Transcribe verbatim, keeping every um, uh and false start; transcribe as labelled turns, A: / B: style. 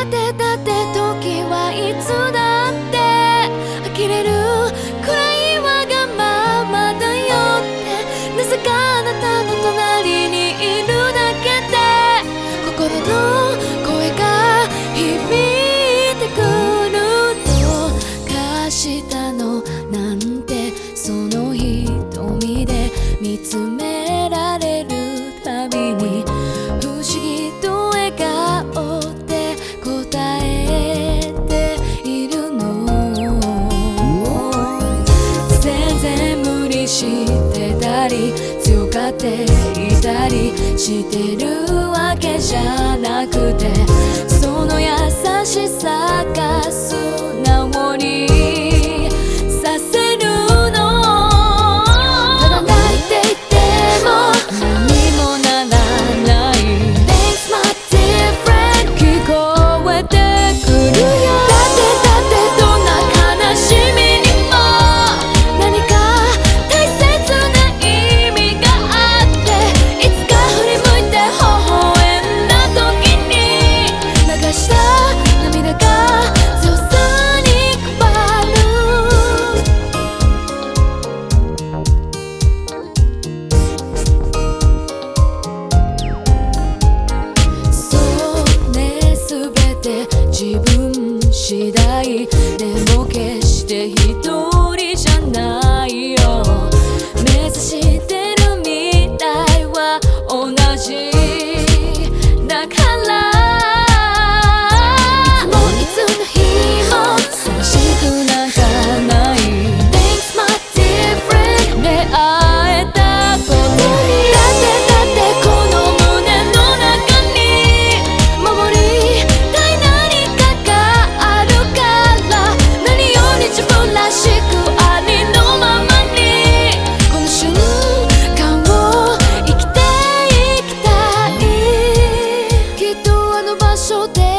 A: ってだって時はいつだって呆れるくらいわがままだよって、なぜかあなたの隣にいるだけで心の声が響いてくる。どうかしたのなんてその瞳で見つめられるたびに不思議と笑顔で答えているの。全然無理してたり強がっていたりしてるわけじゃなくて、その優しさが素直にさせるの。ただ泣いていても何もならない Makes my dear friend 聞こえてくるよ。だってだってどんな悲しみにも何か大切な意味があって、いつか振り向いて微笑んだ時に流した涙が強さに変わる。そうね、すべて自分次第でも決して一人じゃないよ。目指してる未来は同じだからいつの日も寂しくなんかない Thanks my dear friend 出会えたことに。だってだってこの胸の中に守りたい何かがあるから、何より自分らしくありのままにこの瞬間を生きていきたい。きっとあの場所で